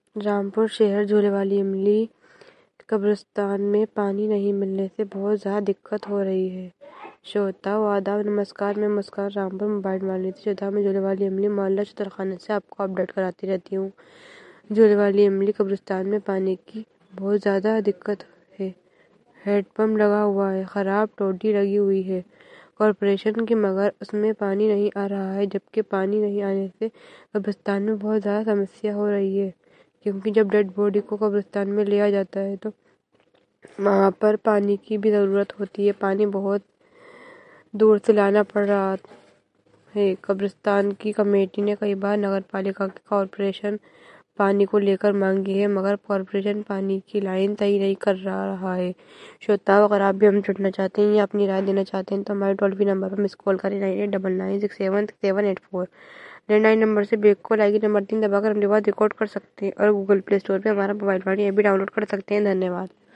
رامپور شہر جھولے والی املی قبرستان میں پانی نہیں ملنے سے بہت زیادہ دقت ہو رہی ہے۔ شروتاؤ آداب، نمسکار، میں مسکان رامپور موبائل معلوماتی شدہ میں جھولے والی املی محلہ چترخانہ سے آپ کو اپڈیٹ کراتی رہتی ہوں۔ جھولے والی املی قبرستان میں پانی کی بہت زیادہ دقت ہے۔ ہینڈ پمپ لگا ہوا ہے، خراب ٹوٹی لگی ہوئی ہے کارپوریشن کی، مگر اس میں پانی نہیں آ رہا ہے، جبکہ پانی نہیں آنے سے قبرستان میں بہت زیادہ سمسیا ہو رہی ہے، کیونکہ جب ڈیڈ باڈی کو قبرستان میں لیا جاتا ہے تو وہاں پر پانی کی بھی ضرورت ہوتی ہے۔ پانی بہت دور سے لانا پڑ رہا ہے۔ قبرستان کی کمیٹی نے کئی بار نگر پالیکا کی کارپوریشن پانی کو لے کر مانگی ہے، مگر کارپوریشن پانی کی لائن صحیح نہیں کر رہا ہے۔ شروتاؤ، اگر آپ بھی ہم جڑنا چاہتے ہیں یا اپنی رائے دینا چاہتے ہیں تو ہمارے ٹول فری نمبر پر مس کال کریں 9899676784۔ لینڈ لائن نمبر سے بیک کال آئے گی، نمبر 3 دبا کر ہم نے بات ریکارڈ کر سکتے ہیں اور گوگل پلے اسٹور پہ ہمارا موبائل فون ایپ بھی ڈاؤن لوڈ کر سکتے ہیں۔ دھنیہ واد۔